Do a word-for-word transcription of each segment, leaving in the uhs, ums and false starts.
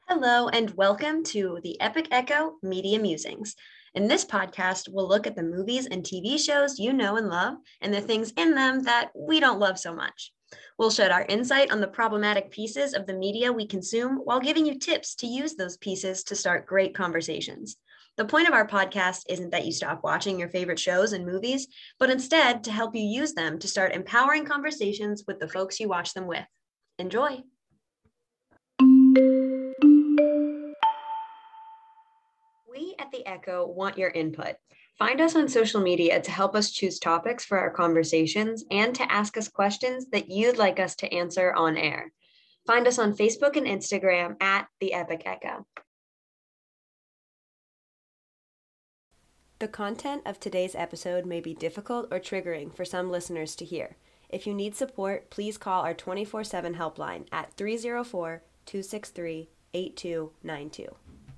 Hello, and welcome to the Epic Echo Media Musings. In this podcast, we'll look at the movies and T V shows you know and love, and the things in them that we don't love so much. We'll shed our insight on the problematic pieces of the media we consume while giving you tips to use those pieces to start great conversations. The point of our podcast isn't that you stop watching your favorite shows and movies, but instead to help you use them to start empowering conversations with the folks you watch them with. Enjoy. We at The Echo want your input. Find us on social media to help us choose topics for our conversations and to ask us questions that you'd like us to answer on air. Find us on Facebook and Instagram at The Epic Echo. The content of today's episode may be difficult or triggering for some listeners to hear. If you need support, please call our twenty-four seven helpline at three oh four, two six three, eight two nine two.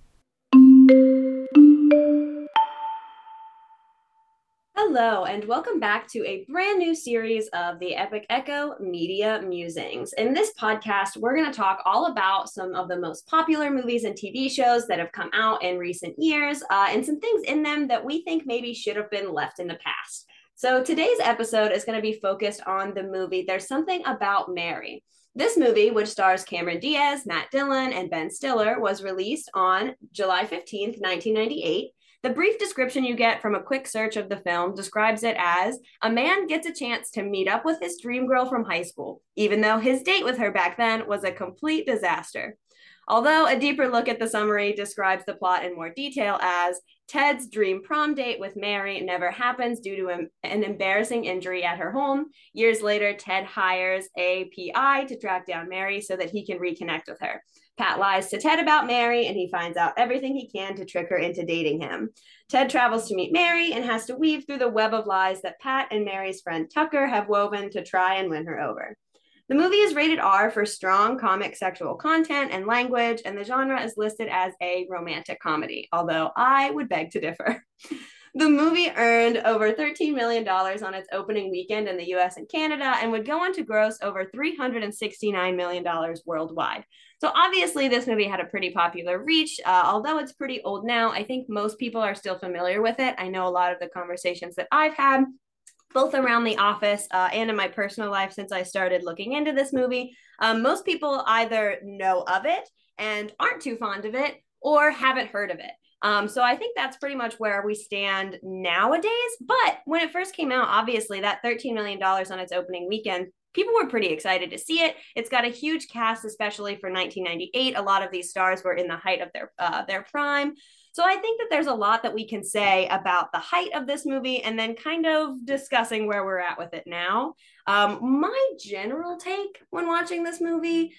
Hello, and welcome back to a brand new series of the Epic Echo Media Musings. In this podcast, we're going to talk all about some of the most popular movies and T V shows that have come out in recent years, uh, and some things in them that we think maybe should have been left in the past. So today's episode is going to be focused on the movie There's Something About Mary. This movie, which stars Cameron Diaz, Matt Dillon, and Ben Stiller, was released on July fifteenth, nineteen ninety-eight. The brief description you get from a quick search of the film describes it as a man gets a chance to meet up with his dream girl from high school, even though his date with her back then was a complete disaster. Although a deeper look at the summary describes the plot in more detail as Ted's dream prom date with Mary never happens due to an embarrassing injury at her home. Years later, Ted hires a P I to track down Mary so that he can reconnect with her. Pat lies to Ted about Mary, and he finds out everything he can to trick her into dating him. Ted travels to meet Mary and has to weave through the web of lies that Pat and Mary's friend Tucker have woven to try and win her over. The movie is rated R for strong comic sexual content and language, and the genre is listed as a romantic comedy, although I would beg to differ. The movie earned over thirteen million dollars on its opening weekend in the U S and Canada and would go on to gross over three hundred sixty-nine million dollars worldwide. So obviously this movie had a pretty popular reach. Uh, although it's pretty old now, I think most people are still familiar with it. I know a lot of the conversations that I've had, both around the office uh, and in my personal life since I started looking into this movie, um, most people either know of it and aren't too fond of it or haven't heard of it. Um, so I think that's pretty much where we stand nowadays. But when it first came out, obviously that thirteen million dollars on its opening weekend, people were pretty excited to see it. It's got a huge cast, especially for nineteen ninety-eight. A lot of these stars were in the height of their uh, their prime. So I think that there's a lot that we can say about the height of this movie and then kind of discussing where we're at with it now. Um, my general take when watching this movie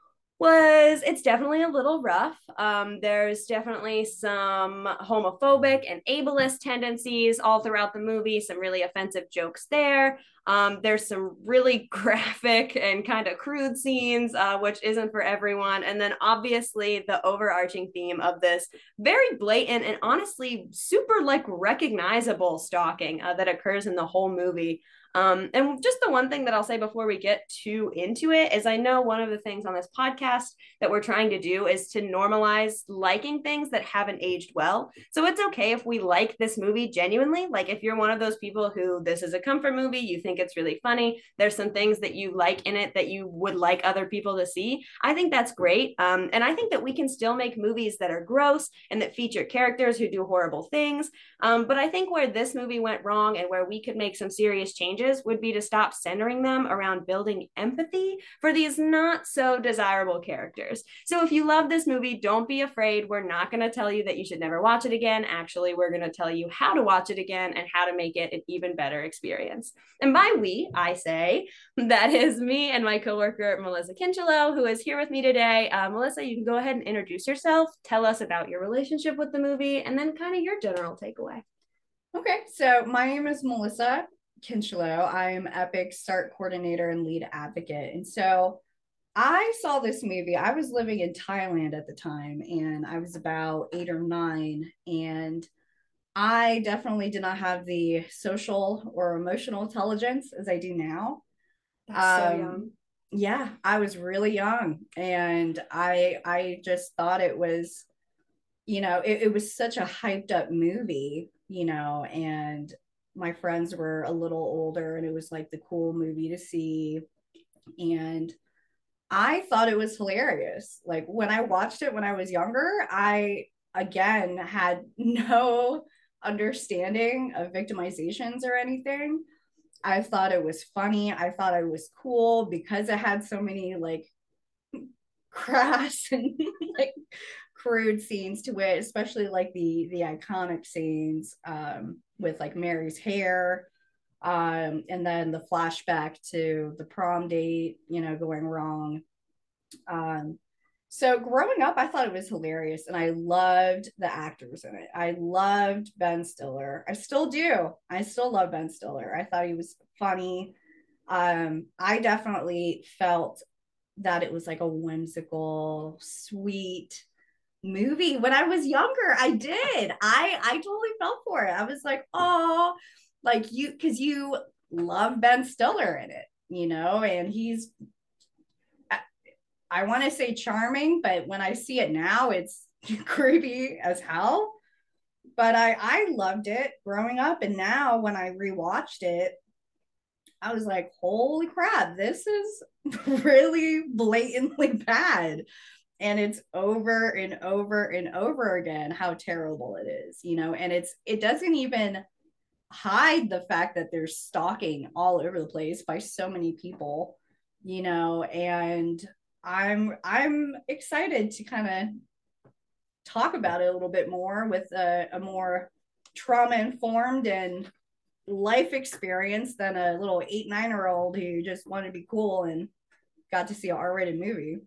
was it's definitely a little rough. Um, there's definitely some homophobic and ableist tendencies all throughout the movie, some really offensive jokes there. Um, there's some really graphic and kind of crude scenes, uh, which isn't for everyone. And then obviously the overarching theme of this very blatant and honestly super like recognizable stalking uh, that occurs in the whole movie. Um, and just the one thing that I'll say before we get too into it is I know one of the things on this podcast that we're trying to do is to normalize liking things that haven't aged well. So it's okay if we like this movie genuinely. Like if you're one of those people who this is a comfort movie, you think it's really funny, there's some things that you like in it that you would like other people to see. I think that's great. Um, and I think that we can still make movies that are gross and that feature characters who do horrible things. Um, but I think where this movie went wrong and where we could make some serious changes would be to stop centering them around building empathy for these not so desirable characters. So if you love this movie, don't be afraid. We're not going to tell you that you should never watch it again. Actually, we're going to tell you how to watch it again and how to make it an even better experience. And by we, I say, that is me and my coworker, Melissa Kinchelow, who is here with me today. Uh, Melissa, you can go ahead and introduce yourself, tell us about your relationship with the movie, and then kind of your general takeaway. Okay, so my name is Melissa Kinchelow. I'm Epic's start coordinator and lead advocate. And so I saw this movie. I was living in Thailand at the time, and I was about eight or nine. And I definitely did not have the social or emotional intelligence as I do now. That's um, so young. Yeah, I was really young, and I I just thought it was, you know, it, it was such a hyped up movie, you know, and my friends were a little older and it was like the cool movie to see. And I thought it was hilarious. Like when I watched it when I was younger, I again had no understanding of victimizations or anything. I thought it was funny. I thought it was cool because it had so many like crass and like crude scenes to it, especially like the the iconic scenes um, with like Mary's hair, um, and then the flashback to the prom date, you know, going wrong. Um, so growing up, I thought it was hilarious, and I loved the actors in it. I loved Ben Stiller. I still do. I still love Ben Stiller. I thought he was funny. Um, I definitely felt that it was like a whimsical, sweet movie when I was younger. I did. I I totally felt for it. I was like, oh, like you, because you love Ben Stiller in it, you know, and he's, I, I want to say charming, but when I see it now, it's creepy as hell. But I I loved it growing up, and now when I rewatched it, I was like, holy crap, this is really blatantly bad. And it's over and over and over again how terrible it is, you know, and it's it doesn't even hide the fact that there's stalking all over the place by so many people, you know, and I'm I'm excited to kind of talk about it a little bit more with a, a more trauma informed and life experience than a little eight nine year old who just wanted to be cool and got to see an R-rated movie.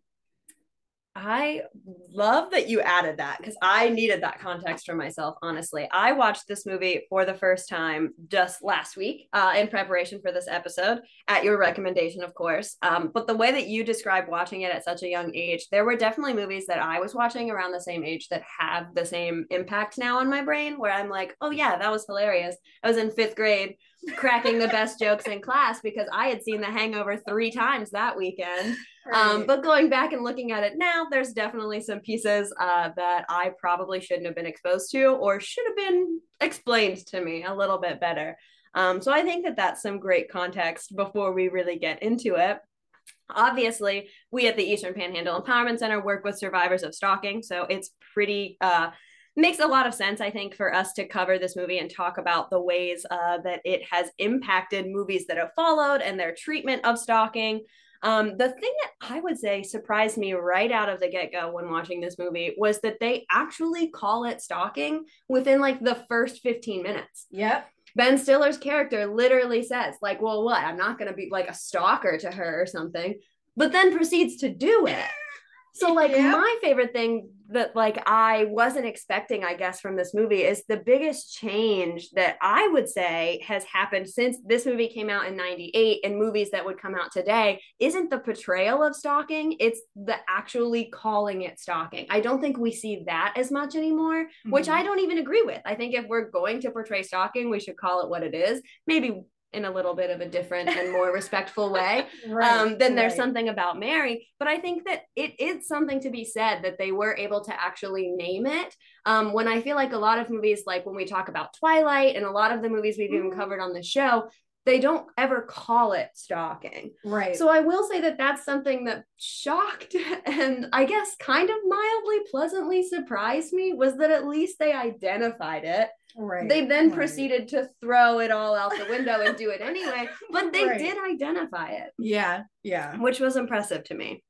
I love that you added that because I needed that context for myself, honestly. I watched this movie for the first time just last week uh, in preparation for this episode, at your recommendation, of course. Um, but the way that you described watching it at such a young age, there were definitely movies that I was watching around the same age that have the same impact now on my brain, where I'm like, oh, yeah, that was hilarious. I was in fifth grade cracking the best jokes in class because I had seen The Hangover three times that weekend. Right. Um, but going back and looking at it now, there's definitely some pieces uh, that I probably shouldn't have been exposed to or should have been explained to me a little bit better. Um, so I think that that's some great context before we really get into it. Obviously, we at the Eastern Panhandle Empowerment Center work with survivors of stalking, so it's pretty uh, makes a lot of sense, I think, for us to cover this movie and talk about the ways uh, that it has impacted movies that have followed and their treatment of stalking. Um, the thing that I would say surprised me right out of the get-go when watching this movie was that they actually call it stalking within like the first fifteen minutes. Yep. Ben Stiller's character literally says, like, well, what? I'm not going to be like a stalker to her or something, but then proceeds to do it. So like yeah. my favorite thing that like I wasn't expecting, I guess, from this movie is the biggest change that I would say has happened since this movie came out in ninety-eight and movies that would come out today isn't the portrayal of stalking, it's the actually calling it stalking. I don't think we see that as much anymore, mm-hmm. which I don't even agree with. I think if we're going to portray stalking, we should call it what it is. Maybe in a little bit of a different and more respectful way. Right, um, then there's right. something about Mary. But I think that it is something to be said that they were able to actually name it. Um, when I feel like a lot of movies, like when we talk about Twilight and a lot of the movies we've mm-hmm. even covered on the show, they don't ever call it stalking. Right. So I will say that that's something that shocked and I guess kind of mildly pleasantly surprised me was that at least they identified it. Right. They then right. proceeded to throw it all out the window and do it anyway, but they right. did identify it. Yeah, yeah. Which was impressive to me.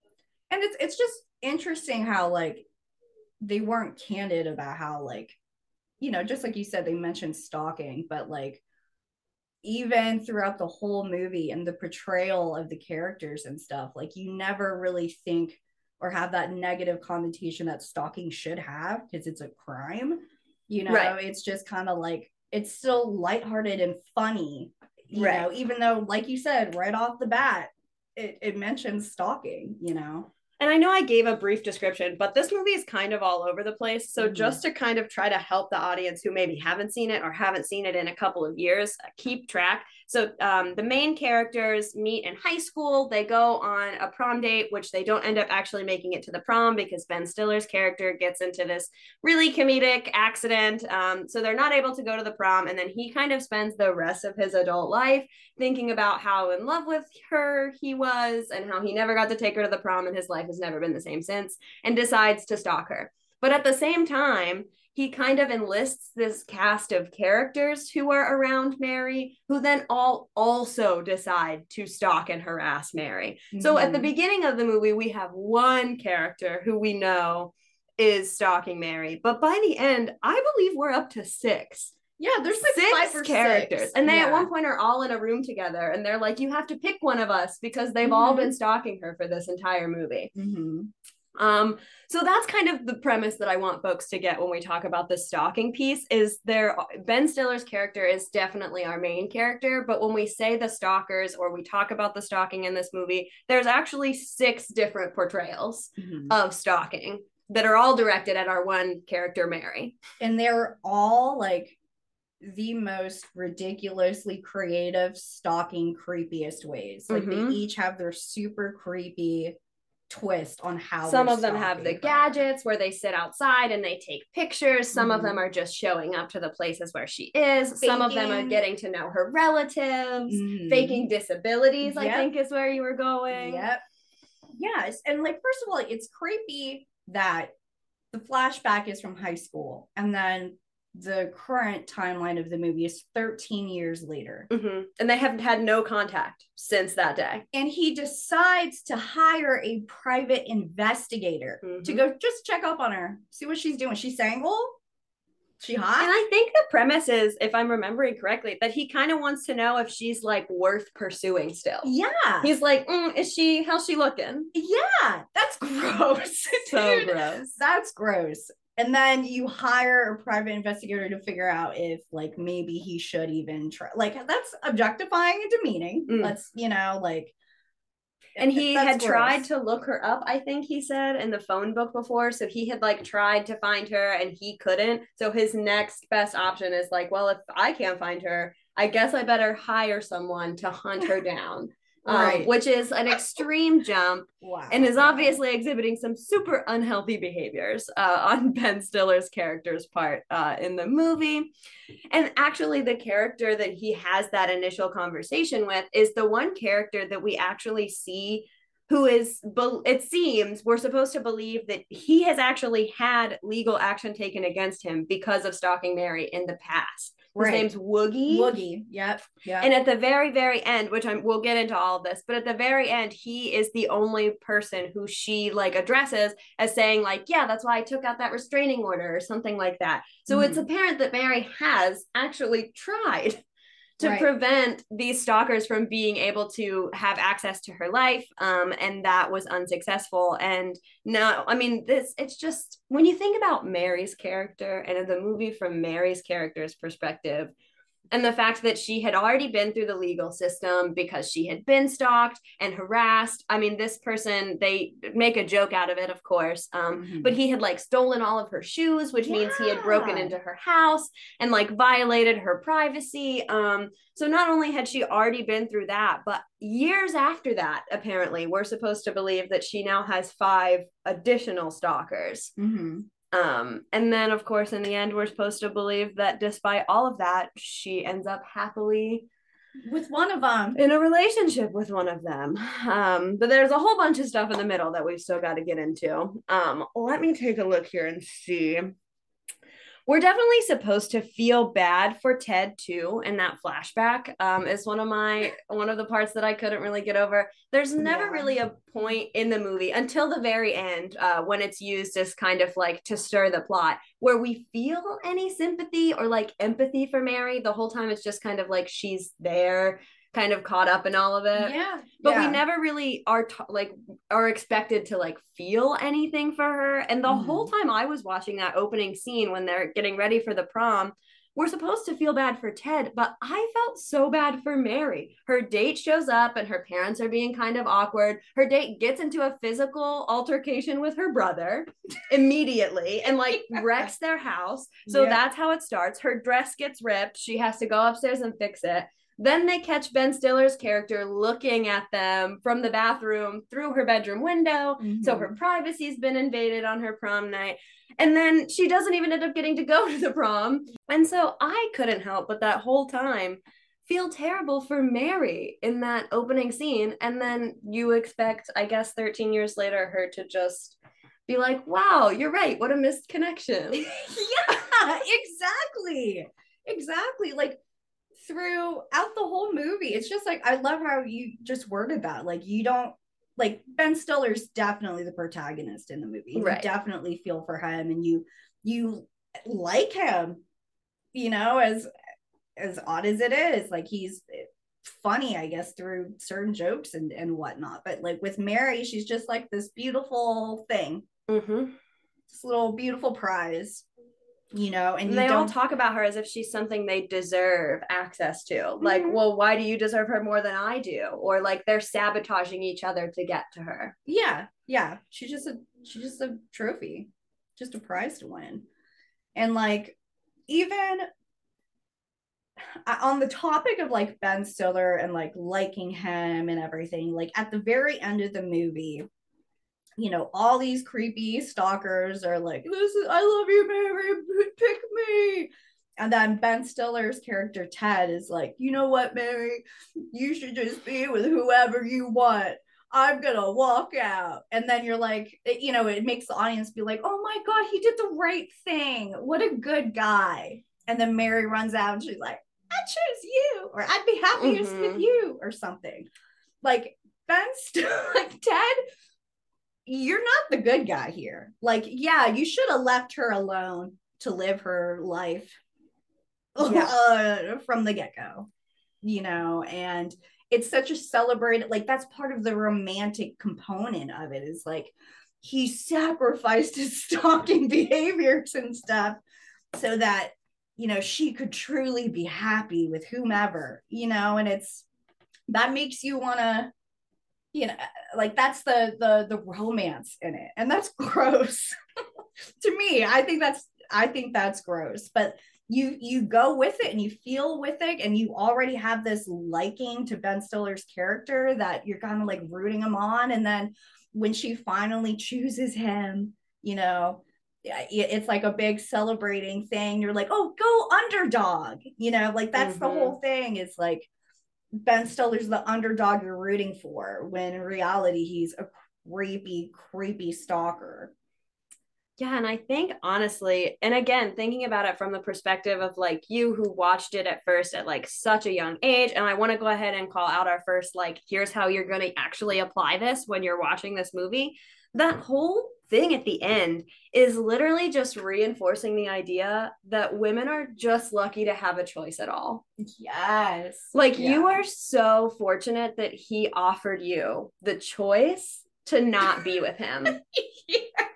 And it's it's just interesting how like they weren't candid about how like, you know, just like you said, they mentioned stalking, but like even throughout the whole movie and the portrayal of the characters and stuff, like you never really think or have that negative connotation that stalking should have because it's a crime. You know, right. it's just kind of like, it's still lighthearted and funny, you right. know, even though, like you said, right off the bat, it, it mentions stalking, you know. And I know I gave a brief description, but this movie is kind of all over the place. So mm-hmm. just to kind of try to help the audience who maybe haven't seen it or haven't seen it in a couple of years, uh, keep track. So um, the main characters meet in high school. They go on a prom date, which they don't end up actually making it to the prom because Ben Stiller's character gets into this really comedic accident. Um, so they're not able to go to the prom. And then he kind of spends the rest of his adult life thinking about how in love with her he was and how he never got to take her to the prom, and his life has never been the same since, and decides to stalk her. But at the same time, he kind of enlists this cast of characters who are around Mary, who then all also decide to stalk and harass Mary. Mm-hmm. So at the beginning of the movie, we have one character who we know is stalking Mary. But by the end, I believe we're up to six. Yeah, there's like six five or characters. Six. And they yeah. at one point are all in a room together. And they're like, you have to pick one of us because they've mm-hmm. all been stalking her for this entire movie. Mm-hmm. Um, so that's kind of the premise that I want folks to get when we talk about the stalking piece is there Ben Stiller's character is definitely our main character, but when we say the stalkers or we talk about the stalking in this movie, there's actually six different portrayals mm-hmm. of stalking that are all directed at our one character, Mary. And they're all like the most ridiculously creative stalking creepiest ways. Like mm-hmm. they each have their super creepy twist on how some of them have the her. gadgets where they sit outside and they take pictures. Some mm-hmm. of them are just showing up to the places where she is. Faking. Some of them are getting to know her relatives, mm-hmm. faking disabilities, yep. I think is where you were going. Yep. Yes. And like, first of all, it's creepy that the flashback is from high school and then the current timeline of the movie is thirteen years later. Mm-hmm. And they haven't had no contact since that day. And he decides to hire a private investigator mm-hmm. to go just check up on her, see what she's doing. She's single? She hot? And I think the premise is, if I'm remembering correctly, that he kind of wants to know if she's like worth pursuing still. Yeah. He's like, mm, is she, how's she looking? Yeah. That's gross. So Dude, gross. That's gross. And then you hire a private investigator to figure out if, like, maybe he should even try. Like, that's objectifying and demeaning. Mm. Let's, you know, like. And he had gross. tried to look her up, I think he said, in the phone book before. So he had, like, tried to find her and he couldn't. So his next best option is, like, well, if I can't find her, I guess I better hire someone to hunt her down. Right. Um, which is an extreme jump wow. and is obviously exhibiting some super unhealthy behaviors uh, on Ben Stiller's character's part uh, in the movie. And actually the character that he has that initial conversation with is the one character that we actually see who is, it seems, we're supposed to believe that he has actually had legal action taken against him because of stalking Mary in the past. His right. name's Woogie. Woogie, yep, yep. And at the very, very end, which I'm, we'll get into all of this, but at the very end, he is the only person who she like addresses as saying like, yeah, that's why I took out that restraining order or something like that. So mm-hmm. it's apparent that Mary has actually tried to right. prevent these stalkers from being able to have access to her life. Um, and that was unsuccessful. And now, I mean, this, it's just, when you think about Mary's character and in the movie from Mary's character's perspective, and the fact that she had already been through the legal system because she had been stalked and harassed. I mean, this person, they make a joke out of it, of course, um, mm-hmm. but he had like stolen all of her shoes, which yeah. means he had broken into her house and like violated her privacy. Um, so not only had she already been through that, but years after that, apparently, we're supposed to believe that she now has five additional stalkers. Mm-hmm. Um, and then, of course, in the end, we're supposed to believe that despite all of that, she ends up happily with one of them, in a relationship with one of them. Um, but there's a whole bunch of stuff in the middle that we've still got to get into. Um, let me take a look here and see. We're definitely supposed to feel bad for Ted too, in that flashback. Um, is one of my one of the parts that I couldn't really get over. There's never yeah. really a point in the movie until the very end, uh, when it's used as kind of like to stir the plot, where we feel any sympathy or like empathy for Mary. The whole time it's just kind of like she's there, kind of caught up in all of it. Yeah. But yeah. we never really are t- like are expected to like feel anything for her. And the mm-hmm. whole time I was watching that opening scene when they're getting ready for the prom, we're supposed to feel bad for Ted, but I felt so bad for Mary. Her date shows up and her parents are being kind of awkward. Her date gets into a physical altercation with her brother immediately and like wrecks their house. So yeah. That's how it starts. Her dress gets ripped. She has to go upstairs and fix it. Then they catch Ben Stiller's character looking at them from the bathroom through her bedroom window. Mm-hmm. So her privacy's been invaded on her prom night. And then she doesn't even end up getting to go to the prom. And so I couldn't help but that whole time feel terrible for Mary in that opening scene. And then you expect, I guess, thirteen years later, her to just be like, wow, you're right. What a missed connection. Yeah, exactly. Exactly. Like, throughout the whole movie, it's just like, I love how you just worded that. Like, you don't, like, Ben Stiller's definitely the protagonist in the movie. You right. definitely feel for him, and you you like him, you know, as as odd as it is. Like, he's funny, I guess, through certain jokes and and whatnot. But like with Mary, she's just like this beautiful thing, mm-hmm. this little beautiful prize. You know, and, and they you all talk about her as if she's something they deserve access to. Mm-hmm. Like, well, why do you deserve her more than I do? Or like they're sabotaging each other to get to her. Yeah, yeah. She's just a she's just a trophy, just a prize to win. And like, even on the topic of like Ben Stiller and like liking him and everything, like at the very end of the movie, you know, all these creepy stalkers are like, this is, I love you, Mary, pick me. And then Ben Stiller's character, Ted, is like, you know what, Mary, you should just be with whoever you want. I'm going to walk out. And then you're like, it, you know, it makes the audience be like, oh my God, he did the right thing. What a good guy. And then Mary runs out and she's like, I chose you, or I'd be happiest mm-hmm. with you, or something. Like, Ben Stiller, like Ted, you're not the good guy here. Like, yeah, you should have left her alone to live her life yeah. uh, from the get-go, you know, and it's such a celebrated, like, that's part of the romantic component of it, is like, he sacrificed his stalking behaviors and stuff so that, you know, she could truly be happy with whomever, you know, and it's, that makes you want to, you know, like that's the the the romance in it, and that's gross to me. I think that's I think that's gross, but you you go with it and you feel with it, and you already have this liking to Ben Stiller's character that you're kind of like rooting him on, and then when she finally chooses him, you know, it's like a big celebrating thing. You're like, oh, go underdog, you know, like that's mm-hmm. the whole thing. Is like, Ben Stiller's the underdog you're rooting for, when in reality he's a creepy, creepy stalker. Yeah, and I think honestly, and again, thinking about it from the perspective of like you who watched it at first at like such a young age, and I want to go ahead and call out our first, like, here's how you're going to actually apply this when you're watching this movie. That whole thing at the end is literally just reinforcing the idea that women are just lucky to have a choice at all. Yes. Like yeah. you are so fortunate that he offered you the choice to not be with him. Yeah.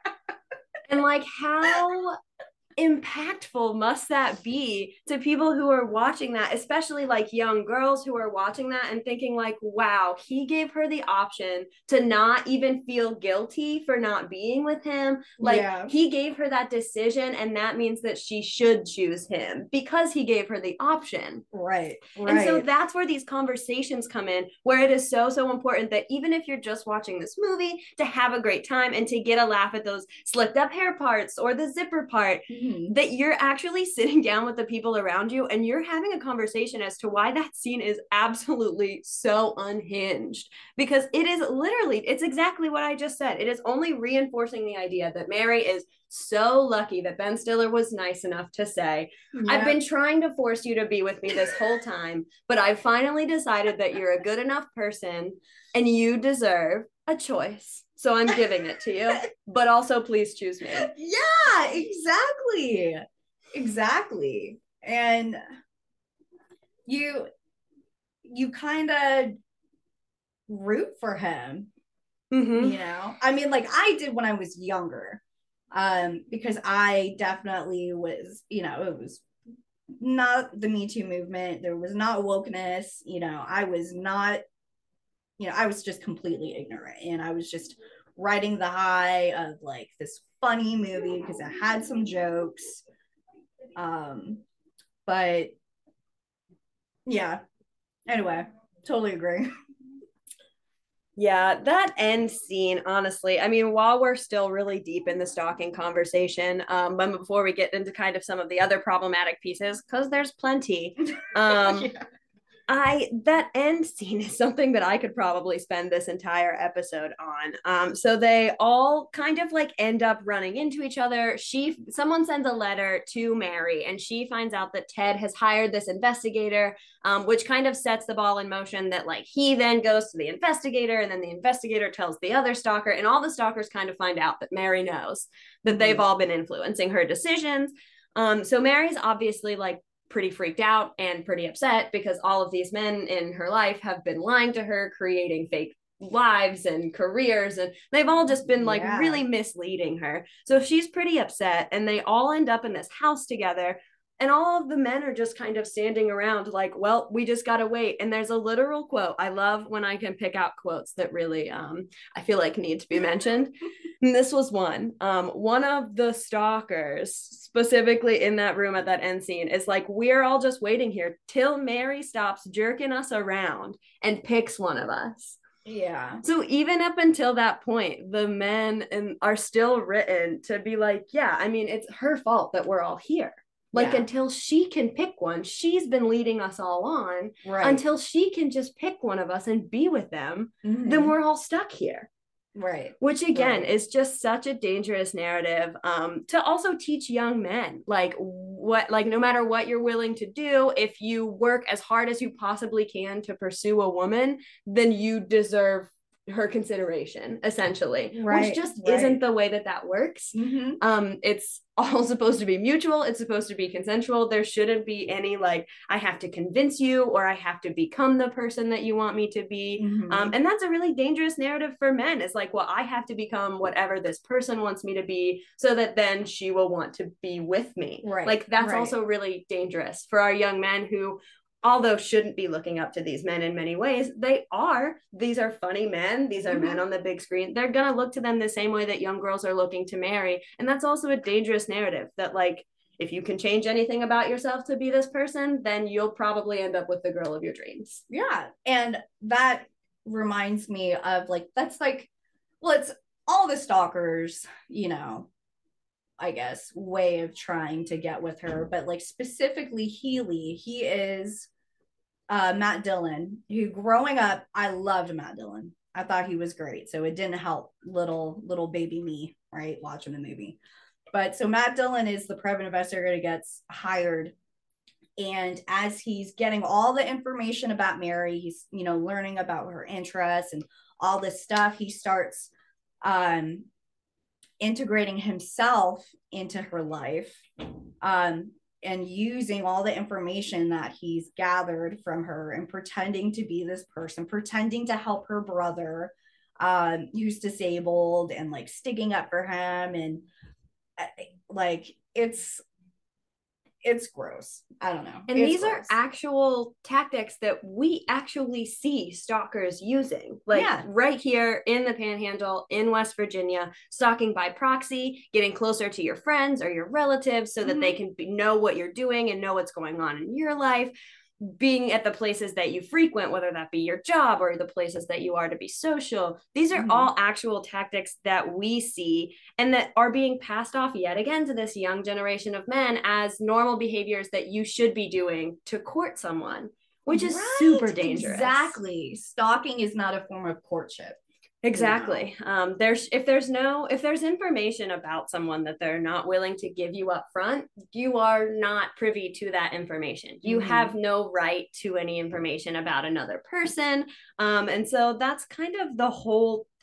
And like, how impactful must that be to people who are watching that, especially like young girls who are watching that and thinking like, wow, he gave her the option to not even feel guilty for not being with him. Like yeah. he gave her that decision, and that means that she should choose him because he gave her the option. Right, right. And so that's where these conversations come in, where it is so, so important that even if you're just watching this movie to have a great time and to get a laugh at those slicked up hair parts or the zipper part, mm-hmm. that you're actually sitting down with the people around you and you're having a conversation as to why that scene is absolutely so unhinged. Because it is literally, it's exactly what I just said. It is only reinforcing the idea that Mary is so lucky that Ben Stiller was nice enough to say, yeah. I've been trying to force you to be with me this whole time, but I've finally decided that you're a good enough person and you deserve a choice. So I'm giving it to you, but also please choose me. Yeah, exactly. Exactly. And you, you kind of root for him, mm-hmm. you know? I mean, like I did when I was younger, um, because I definitely was, you know, it was not the Me Too movement. There was not wokeness. You know, I was not, you know, I was just completely ignorant. And I was just riding the high of like this funny movie because it had some jokes. Um, but yeah, anyway, totally agree. Yeah, that end scene, honestly, I mean, while we're still really deep in the stalking conversation, um, but before we get into kind of some of the other problematic pieces, because there's plenty, um, yeah. I that end scene is something that I could probably spend this entire episode on. Um, so they all kind of like end up running into each other. She someone sends a letter to Mary, and she finds out that Ted has hired this investigator, um, which kind of sets the ball in motion. That like he then goes to the investigator, and then the investigator tells the other stalker, and all the stalkers kind of find out that Mary knows that they've all been influencing her decisions. Um, so Mary's obviously like pretty freaked out and pretty upset because all of these men in her life have been lying to her, creating fake lives and careers, and they've all just been like yeah. really misleading her. So she's pretty upset, and they all end up in this house together, and all of the men are just kind of standing around like, well, we just gotta wait. And there's a literal quote. I love when I can pick out quotes that really um I feel like need to be mentioned. And this was one. Um, one of the stalkers, specifically in that room at that end scene, is like, we're all just waiting here till Mary stops jerking us around and picks one of us. Yeah. So even up until that point, the men and are still written to be like, yeah, I mean, it's her fault that we're all here. Like yeah. until she can pick one, she's been leading us all on. Right. Until she can just pick one of us and be with them, mm-hmm. then we're all stuck here. Right. Which again right. is just such a dangerous narrative, um, to also teach young men, like what, like no matter what you're willing to do, if you work as hard as you possibly can to pursue a woman, then you deserve her consideration, essentially, right. which just right. isn't the way that that works. Mm-hmm. Um, it's all supposed to be mutual. It's supposed to be consensual. There shouldn't be any like, I have to convince you, or I have to become the person that you want me to be. Mm-hmm. Um, and that's a really dangerous narrative for men. It's like, well, I have to become whatever this person wants me to be, so that then she will want to be with me. Right. Like that's right. also really dangerous for our young men who, although shouldn't be looking up to these men in many ways, they are. These are funny men. These are mm-hmm. men on the big screen. They're going to look to them the same way that young girls are looking to Mary. And that's also a dangerous narrative that, like, if you can change anything about yourself to be this person, then you'll probably end up with the girl of your dreams. Yeah. And that reminds me of, like, that's like, well, it's all the stalkers, you know, I guess, way of trying to get with her. But, like, specifically Healy, he is uh, Matt Dillon, who growing up, I loved Matt Dillon. I thought he was great. So it didn't help little, little baby me, right, watching the movie. But so Matt Dillon is the private investigator who gets hired. And as he's getting all the information about Mary, he's, you know, learning about her interests and all this stuff, he starts um, integrating himself into her life, um, and using all the information that he's gathered from her and pretending to be this person, pretending to help her brother, um, who's disabled, and like sticking up for him. And like, it's, it's gross. I don't know. And it's these gross. Are actual tactics that we actually see stalkers using. Like yeah. right here in the Panhandle in West Virginia, stalking by proxy, getting closer to your friends or your relatives so that mm-hmm. they can be, know what you're doing and know what's going on in your life. Being at the places that you frequent, whether that be your job or the places that you are to be social. These are mm-hmm. all actual tactics that we see and that are being passed off yet again to this young generation of men as normal behaviors that you should be doing to court someone, which is right. super dangerous. Exactly. Stalking is not a form of courtship. Exactly. You know? Um, there's if there's no if there's information about someone that they're not willing to give you up front, you are not privy to that information. You mm-hmm. have no right to any information about another person. Um, and so that's kind of the whole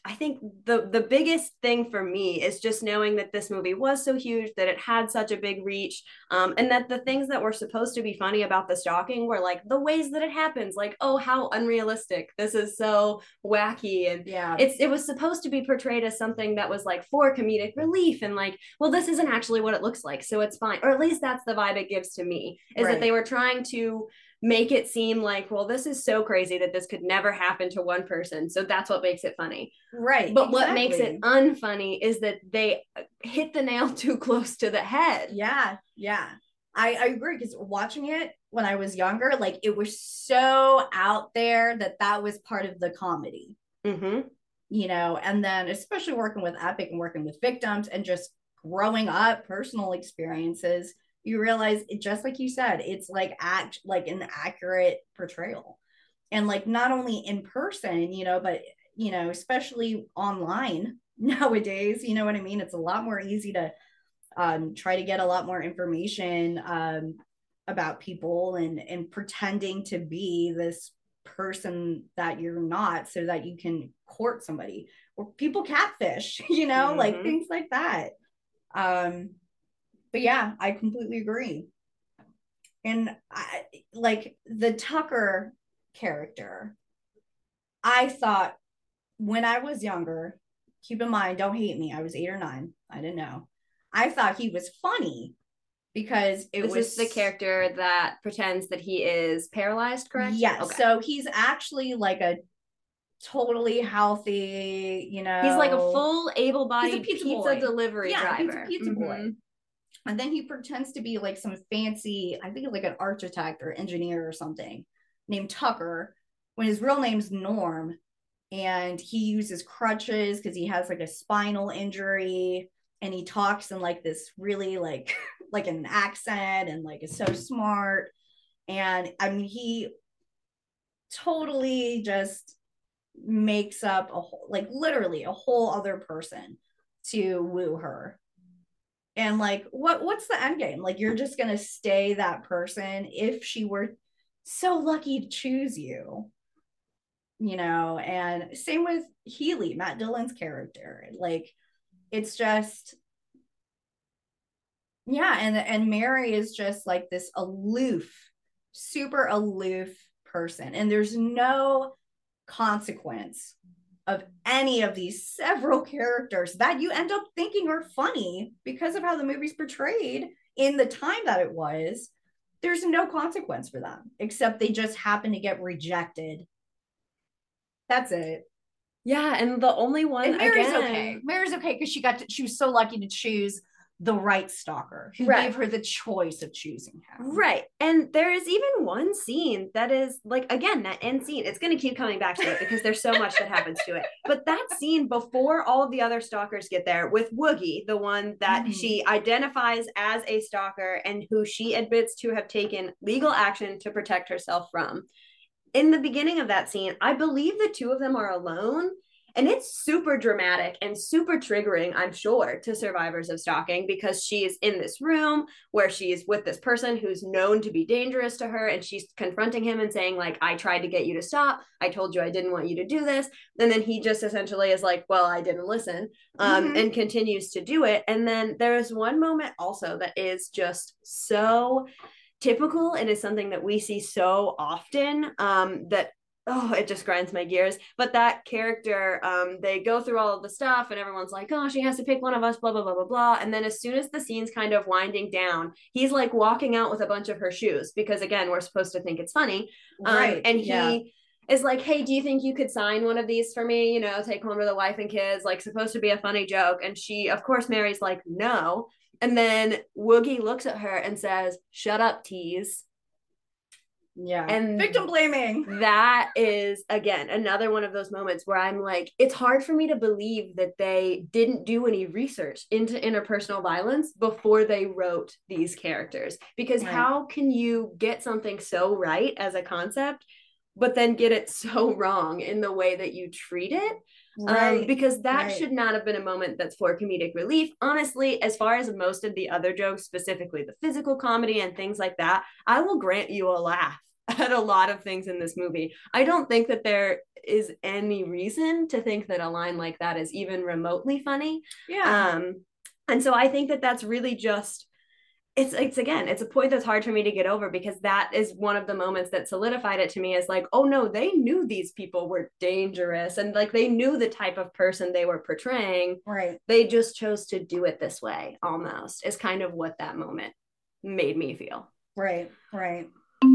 I think the the biggest thing for me is just knowing that this movie was so huge, that it had such a big reach, um, and that the things that were supposed to be funny about the stalking were like the ways that it happens, like, oh, how unrealistic, this is so wacky, and yeah, it's it was supposed to be portrayed as something that was like for comedic relief, and like, well, this isn't actually what it looks like, so it's fine, or at least that's the vibe it gives to me, is right. that they were trying to make it seem like, well, this is so crazy that this could never happen to one person, so that's what makes it funny. Right. But exactly. what makes it unfunny is that they hit the nail too close to the head. Yeah, yeah. I, I agree, because watching it when I was younger, like, it was so out there that that was part of the comedy. Mm-hmm. You know, and then especially working with Epic and working with victims and just growing up, personal experiences, you realize it, just like you said, it's like act like an accurate portrayal. And like not only in person, you know, but you know, especially online nowadays, you know what I mean? It's a lot more easy to um, try to get a lot more information um, about people, and and pretending to be this person that you're not, so that you can court somebody, or people catfish, you know, mm-hmm. like things like that. Um, but yeah, I completely agree. And I, like the Tucker character, I thought when I was younger, keep in mind, don't hate me, I was eight or nine, I didn't know. I thought he was funny because it this was is the character that pretends that he is paralyzed, correct? Yes. Okay. So he's actually like a totally healthy, you know, he's like a full able-bodied pizza, pizza delivery yeah, driver. He's a pizza mm-hmm. boy. And then he pretends to be like some fancy, I think like an architect or engineer or something, named Tucker, when his real name's Norm. And he uses crutches because he has like a spinal injury, and he talks in like this really like like an accent, and like is so smart. And I mean, he totally just makes up a whole, like literally a whole other person to woo her. And like, what what's the end game? Like, you're just gonna stay that person if she were so lucky to choose you, you know? And same with Healy, Matt Dillon's character. Like, it's just, yeah. And and Mary is just like this aloof, super aloof person, and there's no consequence of any of these several characters that you end up thinking are funny because of how the movie's portrayed in the time that it was. There's no consequence for them, except they just happen to get rejected. That's it. Yeah, and the only one, and Mary's again, okay. Mary's okay because she got to, she was so lucky to choose the right stalker who right. gave her the choice of choosing him. Right. And there is even one scene that is like, again, that end scene, it's going to keep coming back to it because there's so much that happens to it. But that scene before all of the other stalkers get there with Woogie, the one that mm-hmm. she identifies as a stalker and who she admits to have taken legal action to protect herself from. In the beginning of that scene, I believe the two of them are alone. And it's super dramatic and super triggering, I'm sure, to survivors of stalking, because she's in this room where she's with this person who's known to be dangerous to her. And she's confronting him and saying, like, I tried to get you to stop. I told you I didn't want you to do this. And then he just essentially is like, well, I didn't listen, um, mm-hmm. and continues to do it. And then there is one moment also that is just so typical and is something that we see so often, um, that oh, it just grinds my gears. But that character, um, they go through all of the stuff and everyone's like, oh, she has to pick one of us, blah, blah, blah, blah, blah. And then as soon as the scene's kind of winding down, he's like walking out with a bunch of her shoes because, again, we're supposed to think it's funny. Right. Um, and he yeah. is like, hey, do you think you could sign one of these for me? You know, take home to the wife and kids, like supposed to be a funny joke. And she, of course, Mary's like, no. And then Woogie looks at her and says, shut up, tease. Yeah. And victim blaming. That is, again, another one of those moments where I'm like, it's hard for me to believe that they didn't do any research into interpersonal violence before they wrote these characters. Because right. how can you get something so right as a concept, but then get it so wrong in the way that you treat it? Right. Um, because that right. should not have been a moment that's for comedic relief. Honestly, as far as most of the other jokes, specifically the physical comedy and things like that, I will grant you a laugh at a lot of things in this movie. I don't think that there is any reason to think that a line like that is even remotely funny. Yeah. Um, and so I think that that's really just it's it's again, it's a point that's hard for me to get over because that is one of the moments that solidified it to me as like, oh no, they knew these people were dangerous and like they knew the type of person they were portraying. Right. They just chose to do it this way almost is kind of what that moment made me feel. Right, right.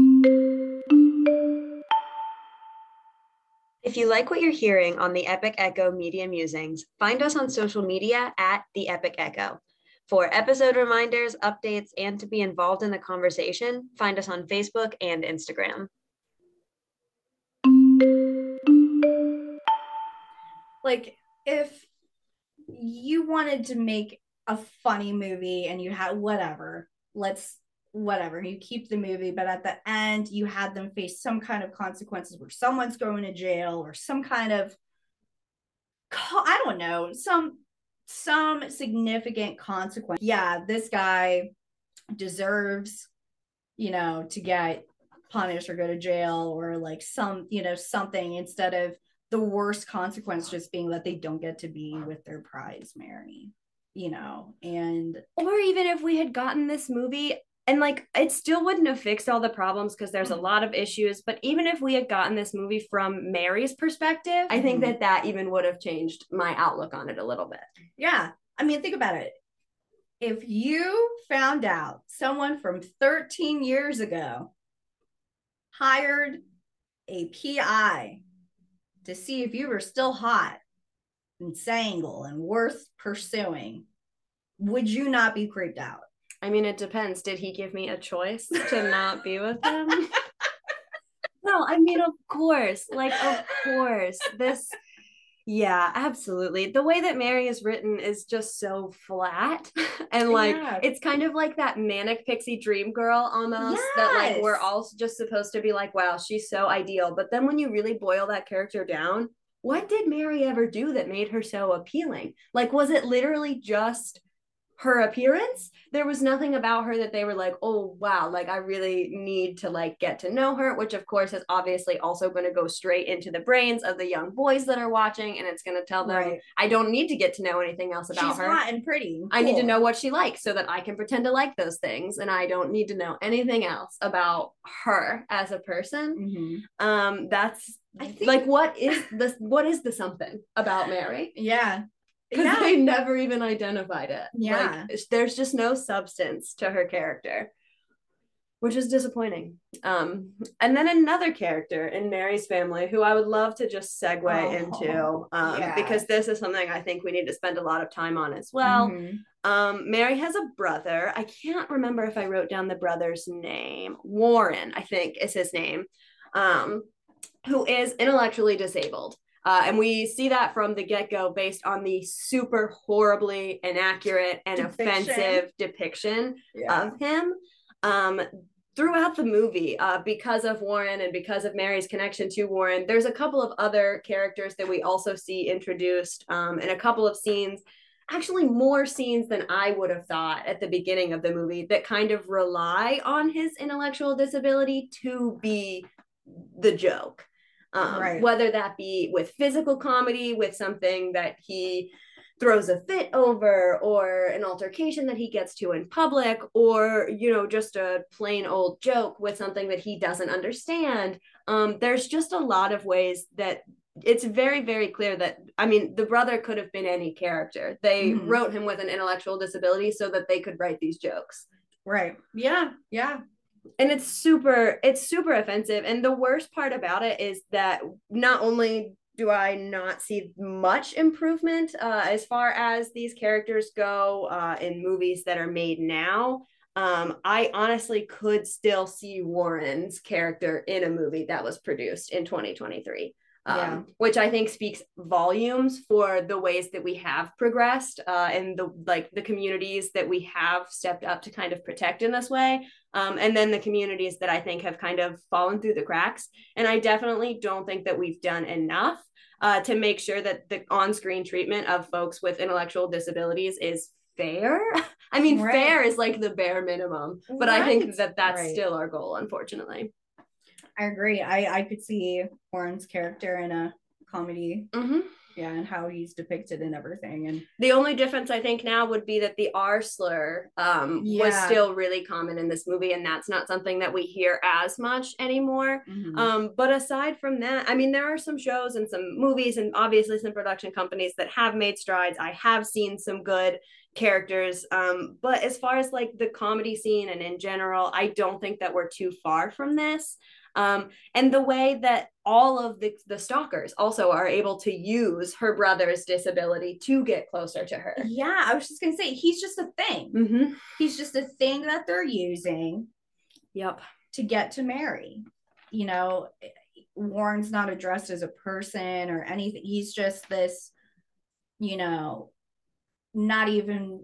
If you like what you're hearing on the Epic Echo Media Musings, find us on social media at the Epic Echo. For episode reminders, updates, and to be involved in the conversation, find us on Facebook and Instagram. Like, if you wanted to make a funny movie and you had whatever, let's whatever, you keep the movie, but at the end you had them face some kind of consequences where someone's going to jail or some kind of, I don't know, some some significant consequence. Yeah, this guy deserves, you know, to get punished or go to jail or like some, you know, something, instead of the worst consequence just being that they don't get to be with their prize Mary, you know. And or even if we had gotten this movie and like it still wouldn't have fixed all the problems because there's mm-hmm. a lot of issues, but even if we had gotten this movie from Mary's perspective, mm-hmm. I think that that even would have changed my outlook on it a little bit. Yeah, I mean, think about it. If you found out someone from thirteen years ago hired a P I to see if you were still hot and single and worth pursuing, would you not be creeped out? I mean, it depends. Did he give me a choice to not be with him? No, I mean, of course. Like, of course. This, yeah, absolutely. The way that Mary is written is just so flat. And like, yeah. It's kind of like that manic pixie dream girl almost. Yes. That like, we're all just supposed to be like, wow, she's so ideal. But then when you really boil that character down, what did Mary ever do that made her so appealing? Like, was it literally just her appearance? There was nothing about her that they were like, oh wow, like I really need to like get to know her, which of course is obviously also going to go straight into the brains of the young boys that are watching, and it's going to tell them, right. I don't need to get to know anything else about She's her. She's hot and pretty. I cool. need to know what she likes so that I can pretend to like those things, and I don't need to know anything else about her as a person. Mm-hmm. Um, that's I think like what is this? What is the something about Mary? Yeah. Because yeah. they never even identified it. Yeah. Like, there's just no substance to her character, which is disappointing. Um, and then another character in Mary's family who I would love to just segue oh, into, um, yeah. because this is something I think we need to spend a lot of time on as well. Mm-hmm. Um, Mary has a brother. I can't remember if I wrote down the brother's name. Warren, I think is his name, um, who is intellectually disabled. Uh, and we see that from the get-go based on the super horribly inaccurate and depiction. offensive depiction yeah. of him um, throughout the movie. Uh, because of Warren and because of Mary's connection to Warren, there's a couple of other characters that we also see introduced um, in a couple of scenes, actually more scenes than I would have thought at the beginning of the movie, that kind of rely on his intellectual disability to be the joke. Um, right. Whether that be with physical comedy, with something that he throws a fit over, or an altercation that he gets to in public, or, you know, just a plain old joke with something that he doesn't understand. Um, there's just a lot of ways that it's very, very clear that, I mean, the brother could have been any character. They mm-hmm. wrote him with an intellectual disability so that they could write these jokes. Right. Yeah. Yeah. And it's super, it's super offensive. And the worst part about it is that not only do I not see much improvement uh, as far as these characters go uh, in movies that are made now, um, I honestly could still see Warren's character in a movie that was produced in twenty twenty-three. Um, yeah. Which I think speaks volumes for the ways that we have progressed uh, and the like the communities that we have stepped up to kind of protect in this way. Um, and then the communities that I think have kind of fallen through the cracks. And I definitely don't think that we've done enough uh, to make sure that the on-screen treatment of folks with intellectual disabilities is fair. I mean, right. fair is like the bare minimum, but right. I think that that's right. still our goal, unfortunately. I agree. I I could see Warren's character in a comedy. Mm-hmm. Yeah, and how he's depicted and everything. And the only difference I think now would be that the R slur um, yeah. was still really common in this movie, and that's not something that we hear as much anymore. Mm-hmm. Um, but aside from that, I mean, there are some shows and some movies and obviously some production companies that have made strides. I have seen some good characters. Um, but as far as like the comedy scene and in general, I don't think that we're too far from this. Um, and the way that all of the, the stalkers also are able to use her brother's disability to get closer to her. Yeah, I was just going to say, he's just a thing. Mm-hmm. He's just a thing that they're using. Yep. To get to Mary. You know, Warren's not addressed as a person or anything. He's just this, you know, not even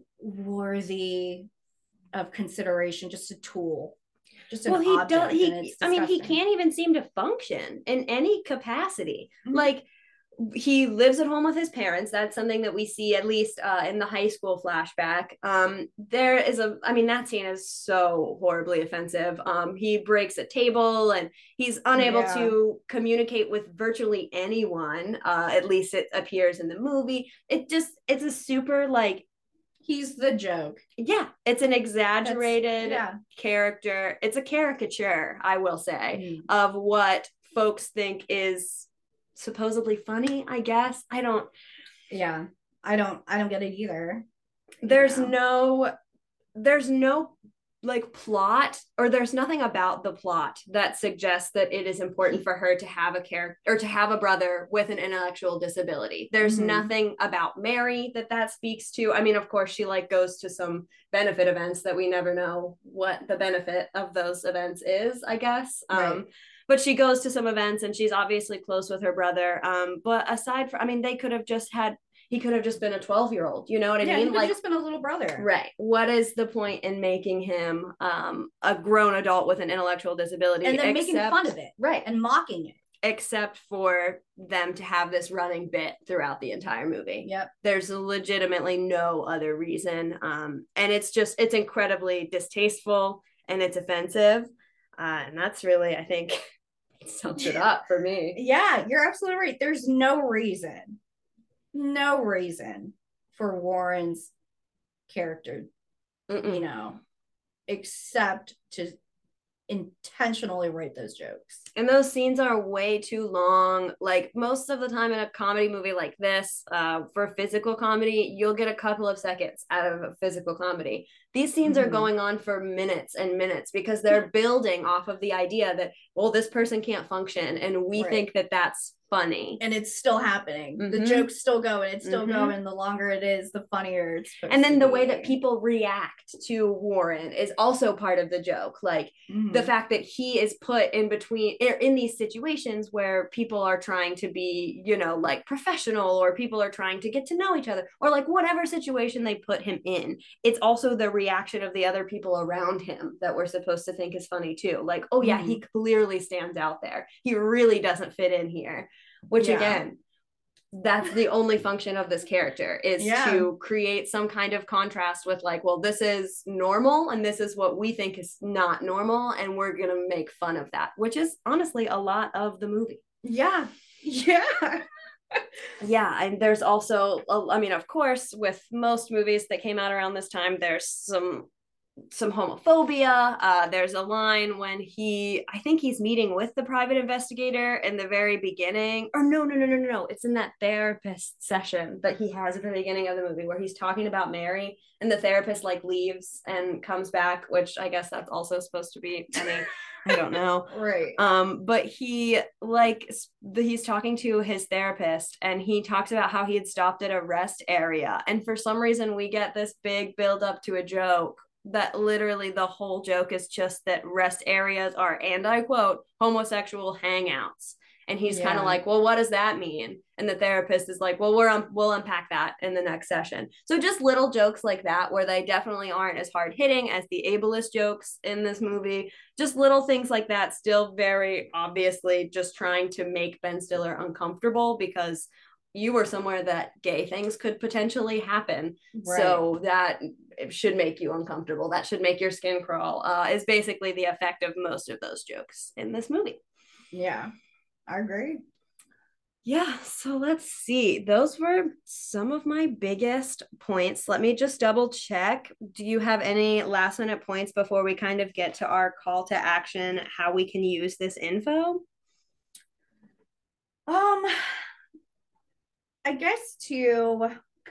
worthy of consideration, just a tool. Just an well, he does. He, I mean, he can't even seem to function in any capacity. Mm-hmm. Like, he lives at home with his parents. That's something that we see at least uh, in the high school flashback. Um, there is a, I mean, that scene is so horribly offensive. Um, he breaks a table and he's unable yeah. to communicate with virtually anyone. Uh, at least it appears in the movie. It just, it's a super like, he's the joke. Yeah, it's an exaggerated yeah. character. It's a caricature, I will say, mm. of what folks think is supposedly funny, I guess. I don't. Yeah, I don't. I don't get it either. There's you know? no. There's no like plot, or there's nothing about the plot that suggests that it is important for her to have a character or to have a brother with an intellectual disability. There's mm-hmm. nothing about Mary that that speaks to. I mean, of course, she like goes to some benefit events that we never know what the benefit of those events is, I guess. Right. Um, but she goes to some events and she's obviously close with her brother. Um, but aside from, I mean, they could have just had He could have just been a twelve year old, you know what I yeah, mean? He could like, have just been a little brother. Right. What is the point in making him um, a grown adult with an intellectual disability? And then except, making fun of it. Right. And mocking it. Except for them to have this running bit throughout the entire movie. Yep. There's legitimately no other reason. Um, and it's just, it's incredibly distasteful and it's offensive. Uh, and that's really, I think, sums it up for me. Yeah, you're absolutely right. There's no reason. No reason for Warren's character, Mm-mm. you know, except to intentionally write those jokes. And those scenes are way too long. Like most of the time in a comedy movie like this, uh, for physical comedy, you'll get a couple of seconds out of a physical comedy. These scenes mm-hmm. are going on for minutes and minutes because they're building off of the idea that, well, this person can't function. And we right. think that that's funny. And it's still happening. Mm-hmm. The joke's still going. It's still mm-hmm. going. The longer it is, the funnier it's supposed And then to the be. way that people react to Warren is also part of the joke. Like mm-hmm. the fact that he is put in between, in these situations where people are trying to be, you know, like professional, or people are trying to get to know each other, or like whatever situation they put him in. It's also the reaction of the other people around him that we're supposed to think is funny too. Like, oh yeah, mm-hmm. he clearly stands out there. He really doesn't fit in here. Which yeah. again, that's the only function of this character is yeah. to create some kind of contrast with like, well, this is normal and this is what we think is not normal. And we're going to make fun of that, which is honestly a lot of the movie. Yeah. Yeah. Yeah. And there's also, I mean, of course, with most movies that came out around this time, there's some some homophobia. Uh, there's a line when he, I think he's meeting with the private investigator in the very beginning, or no, no, no, no, no, no. It's in that therapist session that he has at the beginning of the movie where he's talking about Mary and the therapist like leaves and comes back, which I guess that's also supposed to be any, I don't know. Right. Um, but he like, the, he's talking to his therapist and he talks about how he had stopped at a rest area. And for some reason we get this big build up to a joke that literally the whole joke is just that rest areas are, and I quote, homosexual hangouts. And he's yeah. kind of like, well, what does that mean? And the therapist is like, well, we're um, we'll unpack that in the next session. So just little jokes like that, where they definitely aren't as hard hitting as the ableist jokes in this movie. Just little things like that, still very obviously just trying to make Ben Stiller uncomfortable because you were somewhere that gay things could potentially happen. Right. So that should make you uncomfortable. That should make your skin crawl, uh, is basically the effect of most of those jokes in this movie. Yeah, I agree. Yeah, so let's see. Those were some of my biggest points. Let me just double check. Do you have any last minute points before we kind of get to our call to action, how we can use this info? Um, I guess to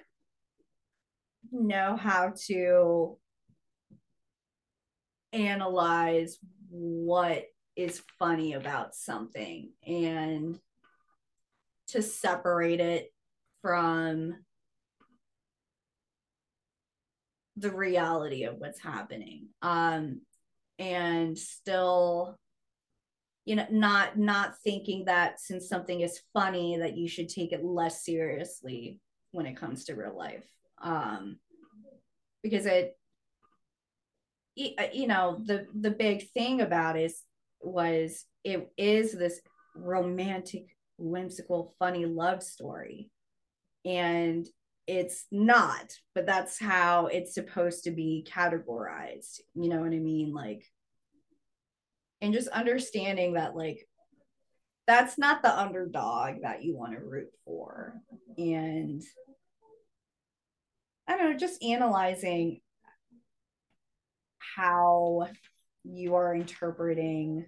know how to analyze what is funny about something and to separate it from the reality of what's happening, um and still, you know, not not thinking that since something is funny that you should take it less seriously when it comes to real life, um because it, you know, the the big thing about it was it is this romantic, whimsical, funny love story, and it's not, but that's how it's supposed to be categorized, you know what I mean? Like, and just understanding that, like, that's not the underdog that you want to root for. And I don't know, just analyzing how you are interpreting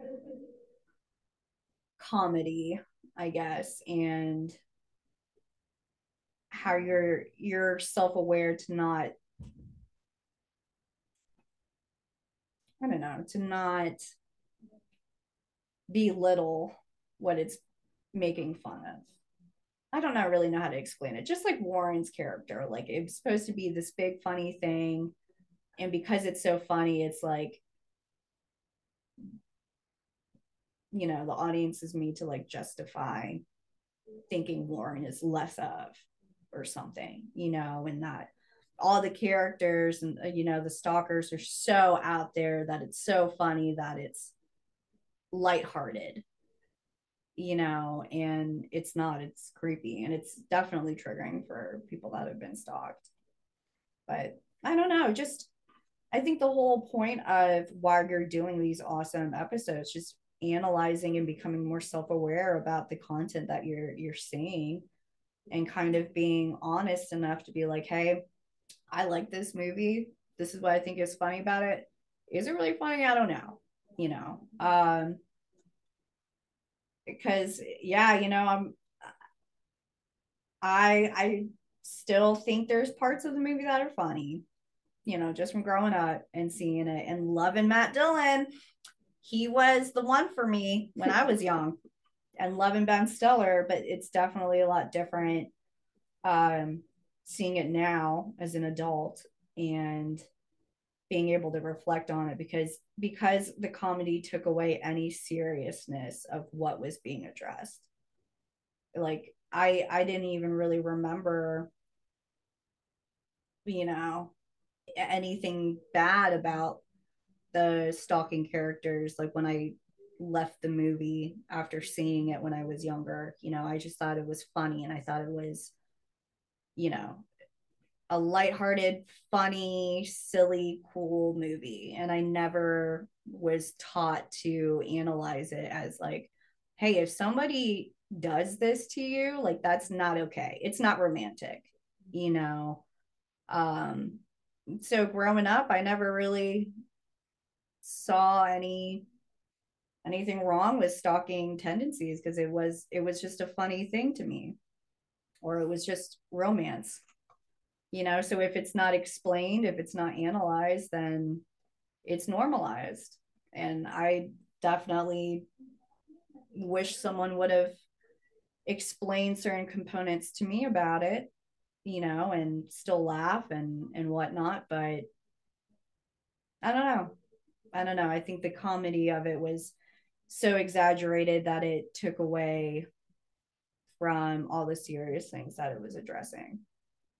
comedy, I guess, and how you're you're self-aware to not, I don't know, to not belittle what it's making fun of. I don't know, really know how to explain it. Just like Warren's character, like it's supposed to be this big funny thing, and because it's so funny, it's like, you know, the audience is made to like justify thinking Warren is less of or something, you know, and that all the characters and, you know, the stalkers are so out there that it's so funny that it's lighthearted, you know, and it's not, it's creepy, and it's definitely triggering for people that have been stalked. But I don't know, just I think the whole point of why you're doing these awesome episodes, just analyzing and becoming more self-aware about the content that you're you're seeing, and kind of being honest enough to be like, hey, I like this movie. This is what I think is funny about it. Is it really funny? I don't know. You know, um, because yeah, you know, I'm I I still think there's parts of the movie that are funny, you know, just from growing up and seeing it and loving Matt Dillon. He was the one for me when I was young, and loving Ben Stiller, but it's definitely a lot different, um, seeing it now as an adult and being able to reflect on it, because because the comedy took away any seriousness of what was being addressed. Like I I didn't even really remember, you know, anything bad about the stalking characters, like when I left the movie after seeing it when I was younger. You know, I just thought it was funny, and I thought it was, you know, a lighthearted, funny, silly, cool movie. And I never was taught to analyze it as like, hey, if somebody does this to you, like that's not okay. It's not romantic, you know. Um, so growing up, I never really saw any anything wrong with stalking tendencies, because it was it was just a funny thing to me, or it was just romance, you know. So if it's not explained, if it's not analyzed, then it's normalized. And I definitely wish someone would have explained certain components to me about it, you know, and still laugh and and whatnot. But I don't know. I don't know. I think the comedy of it was so exaggerated that it took away from all the serious things that it was addressing.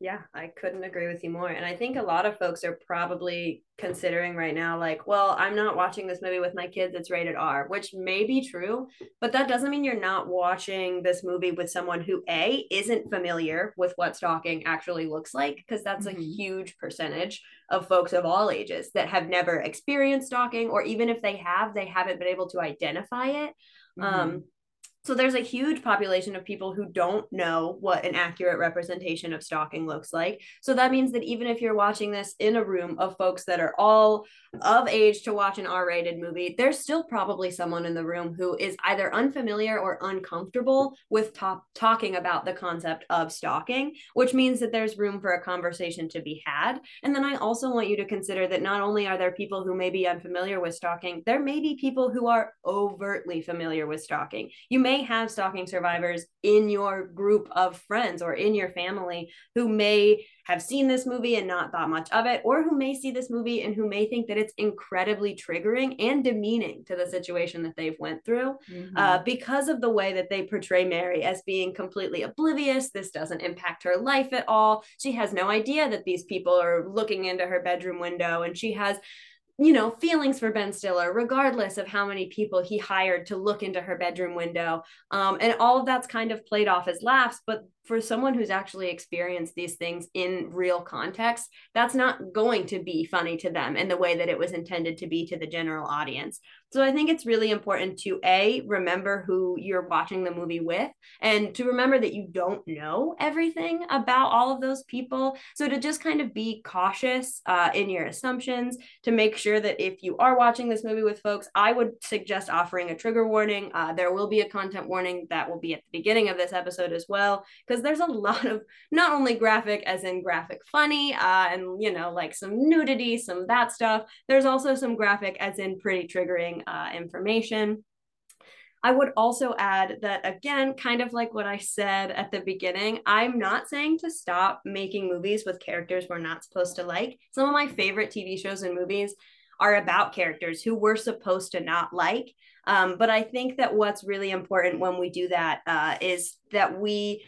Yeah, I couldn't agree with you more. And I think a lot of folks are probably considering right now, like, well, I'm not watching this movie with my kids, it's rated R, which may be true, but that doesn't mean you're not watching this movie with someone who, A, isn't familiar with what stalking actually looks like, because that's mm-hmm. a huge percentage of folks of all ages that have never experienced stalking, or even if they have, they haven't been able to identify it. Mm-hmm. Um, So there's a huge population of people who don't know what an accurate representation of stalking looks like. So that means that even if you're watching this in a room of folks that are all of age to watch an R-rated movie, there's still probably someone in the room who is either unfamiliar or uncomfortable with top, talking about the concept of stalking, which means that there's room for a conversation to be had. And then I also want you to consider that not only are there people who may be unfamiliar with stalking, there may be people who are overtly familiar with stalking. You may have stalking survivors in your group of friends or in your family who may have seen this movie and not thought much of it, or who may see this movie and who may think that it's incredibly triggering and demeaning to the situation that they've went through, mm-hmm. uh, because of the way that they portray Mary as being completely oblivious. This doesn't impact her life at all. She has no idea that these people are looking into her bedroom window, and she has, you know, feelings for Ben Stiller, regardless of how many people he hired to look into her bedroom window. Um, and all of that's kind of played off as laughs. But for someone who's actually experienced these things in real context, that's not going to be funny to them in the way that it was intended to be to the general audience. So I think it's really important to, A, remember who you're watching the movie with, and to remember that you don't know everything about all of those people. So to just kind of be cautious uh, in your assumptions, to make sure that if you are watching this movie with folks, I would suggest offering a trigger warning. Uh, there will be a content warning that will be at the beginning of this episode as well, because there's a lot of not only graphic as in graphic funny uh, and, you know, like some nudity, some that stuff. There's also some graphic as in pretty triggering uh, information. I would also add that, again, kind of like what I said at the beginning, I'm not saying to stop making movies with characters we're not supposed to like. Some of my favorite T V shows and movies are about characters who we're supposed to not like. Um, but I think that what's really important when we do that uh, is that we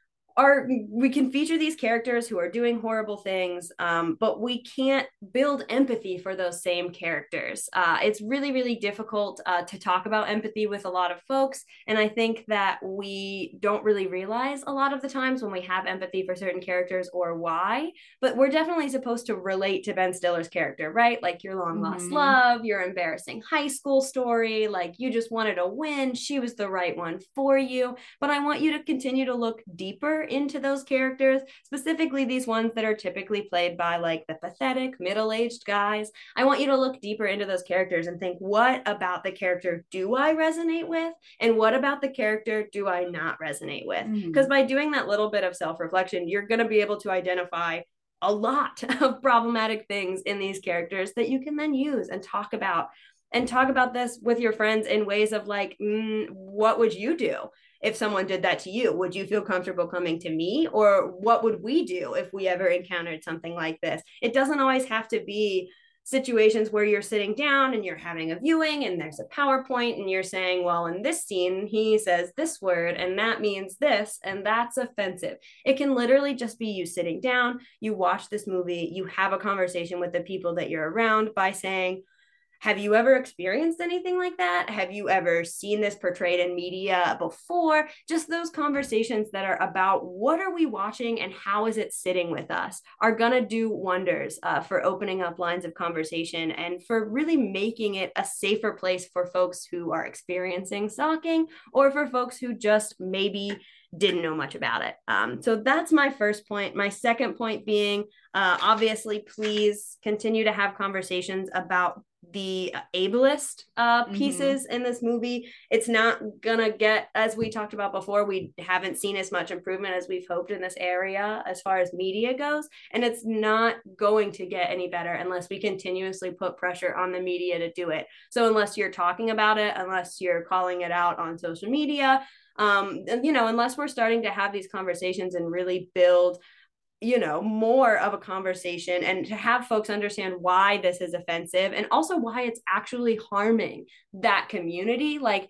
are we can feature these characters who are doing horrible things, um, but we can't build empathy for those same characters. Uh, it's really, really difficult uh, to talk about empathy with a lot of folks. And I think that we don't really realize a lot of the times when we have empathy for certain characters or why, but we're definitely supposed to relate to Ben Stiller's character, right? Like your long lost mm-hmm. love, your embarrassing high school story, like you just wanted to win. She was the right one for you. But I want you to continue to look deeper into those characters, specifically these ones that are typically played by like the pathetic middle-aged guys. I want you to look deeper into those characters and think, what about the character do I resonate with? And what about the character do I not resonate with? Because mm-hmm. by doing that little bit of self-reflection, you're going to be able to identify a lot of problematic things in these characters that you can then use and talk about. And talk about this with your friends in ways of like, mm, what would you do if someone did that to you? Would you feel comfortable coming to me? Or what would we do if we ever encountered something like this? It doesn't always have to be situations where you're sitting down and you're having a viewing and there's a PowerPoint and you're saying, well, in this scene, he says this word and that means this, and that's offensive. It can literally just be you sitting down, you watch this movie, you have a conversation with the people that you're around by saying, have you ever experienced anything like that? Have you ever seen this portrayed in media before? Just those conversations that are about what are we watching and how is it sitting with us are going to do wonders uh, for opening up lines of conversation and for really making it a safer place for folks who are experiencing stalking or for folks who just maybe didn't know much about it. Um, so that's my first point. My second point being, uh, obviously, please continue to have conversations about the ableist uh, pieces mm-hmm. in this movie. It's not gonna get, as we talked about before, we haven't seen as much improvement as we've hoped in this area as far as media goes. And it's not going to get any better unless we continuously put pressure on the media to do it. So unless you're talking about it, unless you're calling it out on social media, um, and, you know, unless we're starting to have these conversations and really build, you know, more of a conversation and to have folks understand why this is offensive and also why it's actually harming that community. Like,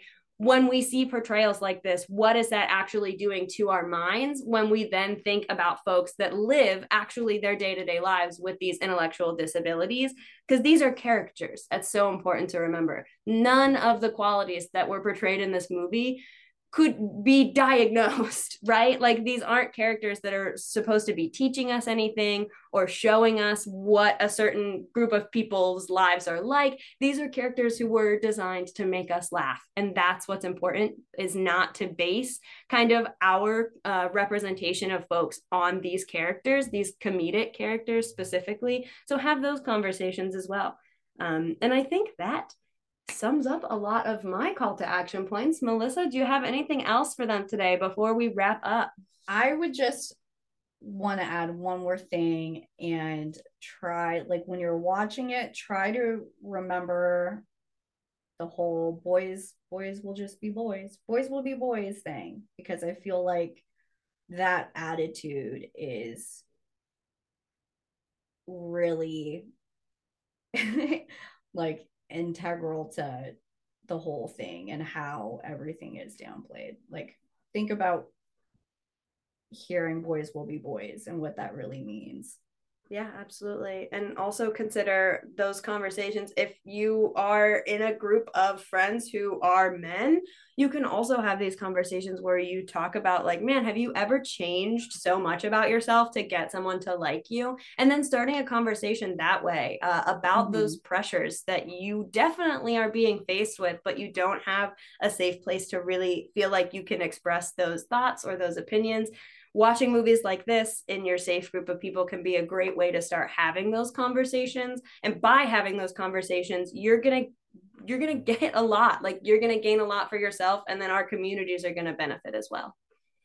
when we see portrayals like this, what is that actually doing to our minds when we then think about folks that live actually their day-to-day lives with these intellectual disabilities? Because these are characters. That's so important to remember. None of the qualities that were portrayed in this movie could be diagnosed, right? Like these aren't characters that are supposed to be teaching us anything or showing us what a certain group of people's lives are like. These are characters who were designed to make us laugh. And that's what's important, is not to base kind of our uh, representation of folks on these characters, these comedic characters specifically. So have those conversations as well. Um, and I think that sums up a lot of my call to action points. Melissa, do you have anything else for them today before we wrap up? I would just want to add one more thing and try, like when you're watching it, try to remember the whole boys boys will just be boys boys will be boys thing, because I feel like that attitude is really like integral to the whole thing and how everything is downplayed. Like think about hearing boys will be boys and what that really means. Yeah, absolutely. And also consider those conversations. If you are in a group of friends who are men, you can also have these conversations where you talk about, like, man, have you ever changed so much about yourself to get someone to like you? And then starting a conversation that way uh, about mm-hmm. those pressures that you definitely are being faced with, but you don't have a safe place to really feel like you can express those thoughts or those opinions. Watching movies like this in your safe group of people can be a great way to start having those conversations. And by having those conversations, you're going to you're going to get a lot. Like you're going to gain a lot for yourself, and then our communities are going to benefit as well.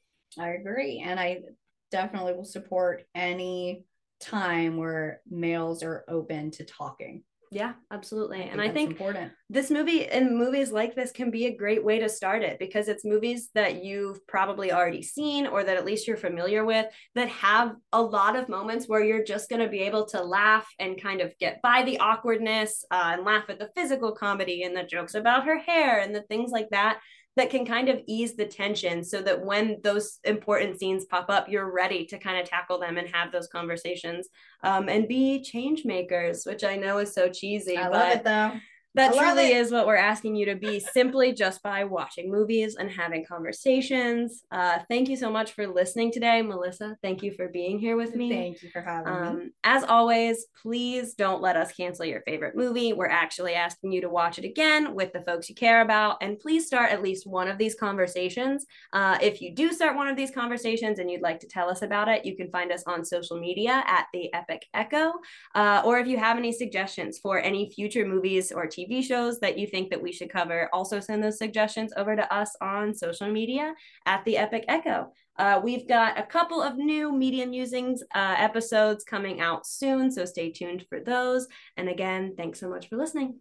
I agree. And I definitely will support any time where males are open to talking. Yeah, absolutely. I and I think important. This movie and movies like this can be a great way to start it, because it's movies that you've probably already seen or that at least you're familiar with, that have a lot of moments where you're just going to be able to laugh and kind of get by the awkwardness uh, and laugh at the physical comedy and the jokes about her hair and the things like that, that can kind of ease the tension, so that when those important scenes pop up, you're ready to kind of tackle them and have those conversations um, and be change makers, which I know is so cheesy. I but love it though. That truly is what we're asking you to be, simply just by watching movies and having conversations. Uh, thank you so much for listening today. Melissa, thank you for being here with me. Thank you for having um, me. As always, please don't let us cancel your favorite movie. We're actually asking you to watch it again with the folks you care about. And please start at least one of these conversations. Uh, if you do start one of these conversations and you'd like to tell us about it, you can find us on social media at The Epic Echo. Uh, or if you have any suggestions for any future movies or T V shows that you think that we should cover, also send those suggestions over to us on social media at The Epic Echo. Uh, we've got a couple of new Media Musings uh, episodes coming out soon, so stay tuned for those. And again, thanks so much for listening.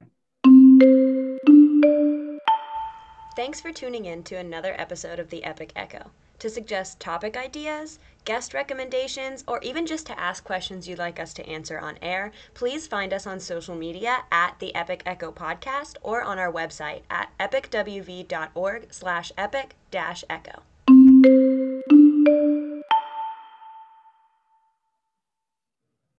Thanks for tuning in to another episode of The Epic Echo. To suggest topic ideas, guest recommendations, or even just to ask questions you'd like us to answer on air, please find us on social media at the Epic Echo Podcast or on our website at epicwv.org slash epic dash echo.